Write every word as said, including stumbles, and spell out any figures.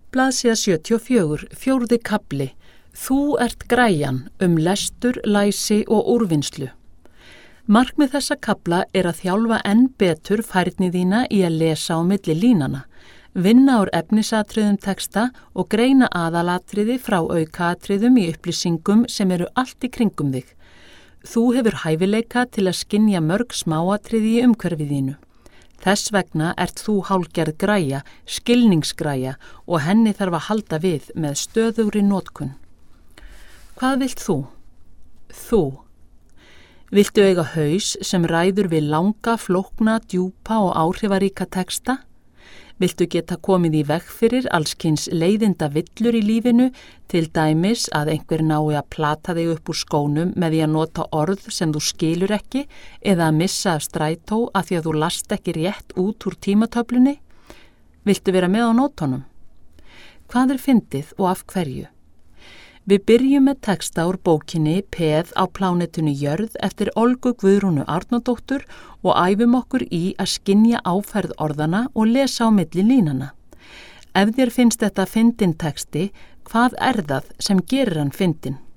Blaðsíða sjötíu og fjögur, fjórði kafli. Þú ert græjan um lestur, læsi og úrvinnslu. Markmið þessa kafla er að þjálfa enn betur færni þína í að lesa á milli línana, vinna úr efnisatriðum texta og greina aðalatriði frá aukaatriðum í upplýsingum sem eru allt í kringum þig. Þú hefur hæfileika til að skynja mörg smáatriði í umhverfið þínu. Þess vegna ert þú hálfgerð græja, skilningsgræja og henni þarf að halda við með stöðugri notkun. Hvað vilt þú? Þú. Viltu eiga haus sem ræður við langa, flókna, djúpa og áhrifaríka texta? Viltu geta komið í veg fyrir allskyns leiðinda villur í lífinu, til dæmis að einhver nái að plata þig upp úr skónum með því að nota orð sem þú skilur ekki eða að missa af strætó af því að þú last ekki rétt út úr tímatöflunni? Viltu vera með á nótunum? Hvað er fyndið og af hverju? Við byrjum með texta úr bókinni Peð á plánetinu Jörð eftir Olgu Guðrúnu Árnadóttur og æfum okkur í að skynja áferð orðana og lesa á milli línana. Ef þér finnst þetta fyndinn texti, hvað er það sem gerir hann fyndinn?